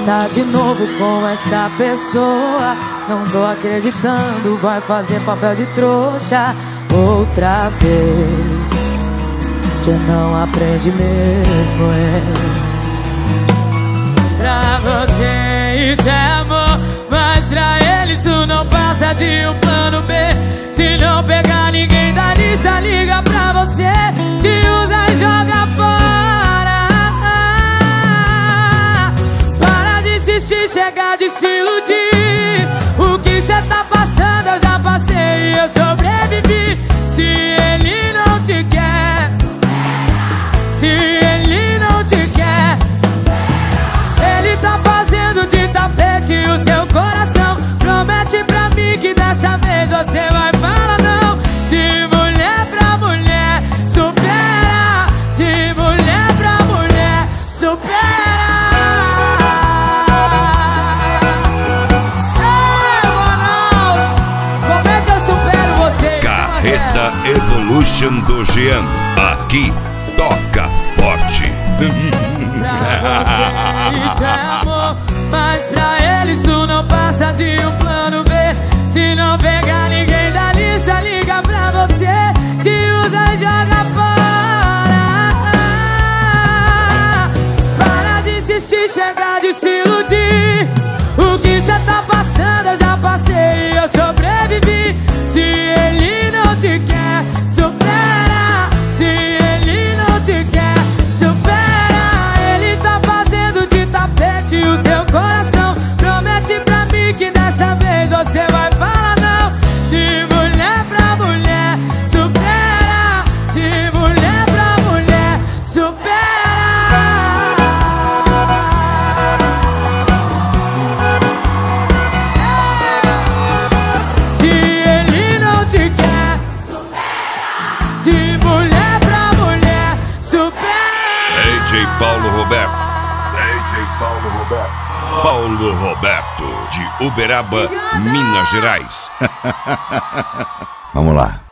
Tá de novo com essa pessoa, não tô acreditando, vai fazer papel de trouxa outra vez. Você não aprende mesmo, Pra você isso é amor, mas pra ele isso não passa de um plano B. Se não pegar ninguém da lista, liga pra você, te usa e joga fora. Para de insistir, chega de se iludir. O que cê tá passando eu já passei e eu sobrevivi. Se ele não te quer, se ele não te quer, ele tá fazendo de tapete o seu coração. Promete pra mim que dessa vez você vai falar não. De mulher pra mulher, supera. De mulher pra mulher, supera. Ei, Manaus, como é que eu supero você? Carreta Evolution do Jean, aqui toca forte. Pra você isso é amor, mas pra ele isso não passa de um plano B. Se não pegar ninguém da lista, liga pra você, te usa e joga fora. Para de insistir, chega de se iludir. O que cê tá passando eu já passei e eu sobrevivi. Se ele não te quer, supera. Se ele não te quer, supera. Ele tá fazendo de tapete o seu coração. Promete pra mim que dessa vez você vai falar não. De mulher pra mulher, supera. De mulher pra mulher, supera. Se ele não te quer, supera. De mulher pra mulher, supera. DJ Paulo Roberto. DJ Paulo Roberto. Paulo Roberto, de Uberaba, Minas Gerais. Vamos lá.